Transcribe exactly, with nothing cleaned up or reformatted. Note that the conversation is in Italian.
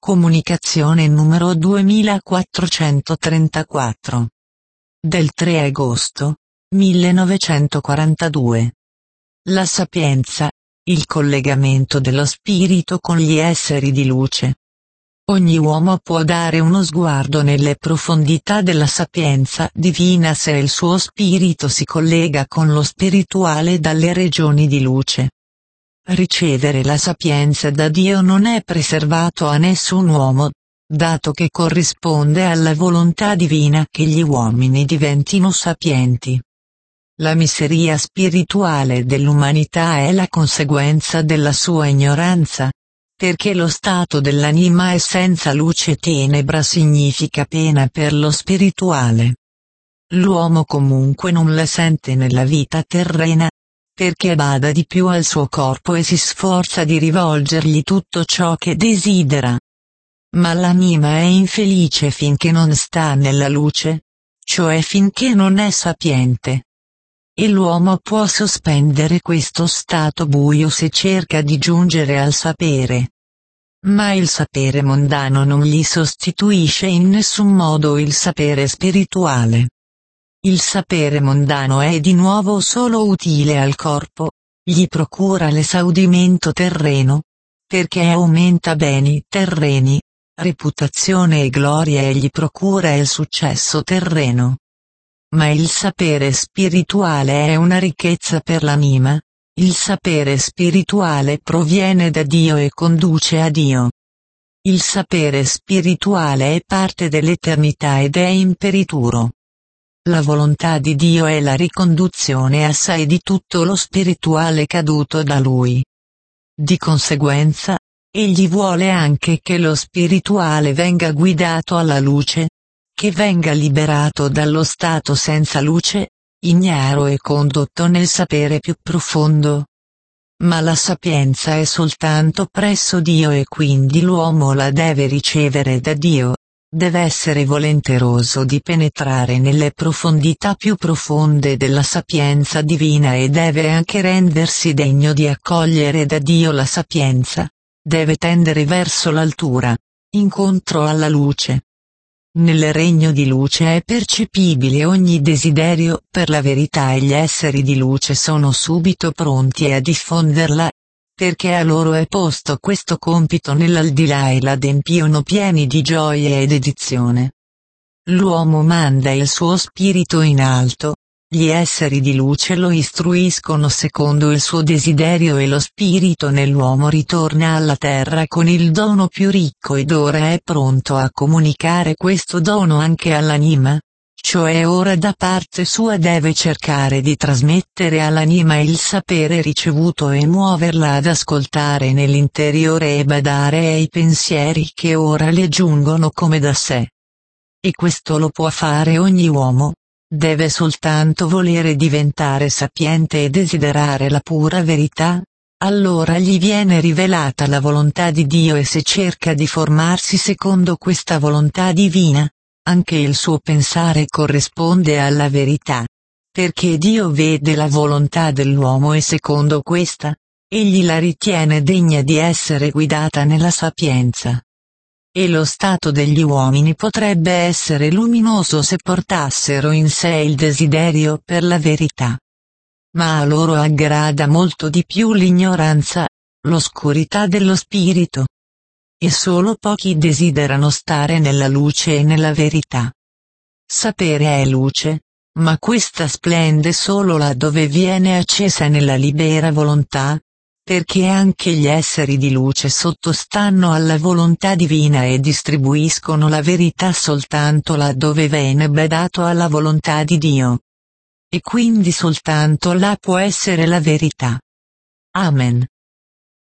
Comunicazione numero duemilaquattrocentotrentaquattro. Del tre agosto millenovecentoquarantadue. La sapienza, il collegamento dello spirito con gli esseri di luce. Ogni uomo può dare uno sguardo nelle profondità della sapienza divina se il suo spirito si collega con lo spirituale dalle regioni di luce. Ricevere la sapienza da Dio non è riservato a nessun uomo, dato che corrisponde alla volontà divina che gli uomini diventino sapienti. La miseria spirituale dell'umanità è la conseguenza della sua ignoranza, perché lo stato dell'anima è senza luce e tenebra significa pena per lo spirituale. L'uomo comunque non la sente nella vita terrena, perché bada di più al suo corpo e si sforza di rivolgergli tutto ciò che desidera. Ma l'anima è infelice finché non sta nella luce, cioè finché non è sapiente. E l'uomo può sospendere questo stato buio se cerca di giungere al sapere. Ma il sapere mondano non gli sostituisce in nessun modo il sapere spirituale. Il sapere mondano è di nuovo solo utile al corpo, gli procura l'esaudimento terreno, perché aumenta beni terreni, reputazione e gloria e gli procura il successo terreno. Ma il sapere spirituale è una ricchezza per l'anima, il sapere spirituale proviene da Dio e conduce a Dio. Il sapere spirituale è parte dell'eternità ed è imperituro. La volontà di Dio è la riconduzione a sé di tutto lo spirituale caduto da Lui. Di conseguenza, Egli vuole anche che lo spirituale venga guidato alla luce, che venga liberato dallo stato senza luce, ignaro e condotto nel sapere più profondo. Ma la sapienza è soltanto presso Dio e quindi l'uomo la deve ricevere da Dio. Deve essere volenteroso di penetrare nelle profondità più profonde della sapienza divina e deve anche rendersi degno di accogliere da Dio la sapienza. Deve tendere verso l'altura, incontro alla luce. Nel regno di luce è percepibile ogni desiderio per la verità e gli esseri di luce sono subito pronti a diffonderla, perché a loro è posto questo compito nell'aldilà e l'adempiono pieni di gioia ed dedizione. L'uomo manda il suo spirito in alto, gli esseri di luce lo istruiscono secondo il suo desiderio e lo spirito nell'uomo ritorna alla terra con il dono più ricco ed ora è pronto a comunicare questo dono anche all'anima. Cioè ora da parte sua deve cercare di trasmettere all'anima il sapere ricevuto e muoverla ad ascoltare nell'interiore e badare ai pensieri che ora le giungono come da sé. E questo lo può fare ogni uomo, deve soltanto volere diventare sapiente e desiderare la pura verità, allora gli viene rivelata la volontà di Dio e se cerca di formarsi secondo questa volontà divina, anche il suo pensare corrisponde alla verità. Perché Dio vede la volontà dell'uomo e secondo questa, egli la ritiene degna di essere guidata nella sapienza. E lo stato degli uomini potrebbe essere luminoso se portassero in sé il desiderio per la verità. Ma a loro aggrada molto di più l'ignoranza, l'oscurità dello spirito. E solo pochi desiderano stare nella luce e nella verità. Sapere è luce, ma questa splende solo laddove viene accesa nella libera volontà, perché anche gli esseri di luce sottostanno alla volontà divina e distribuiscono la verità soltanto laddove viene badato alla volontà di Dio. E quindi soltanto là può essere la verità. Amen.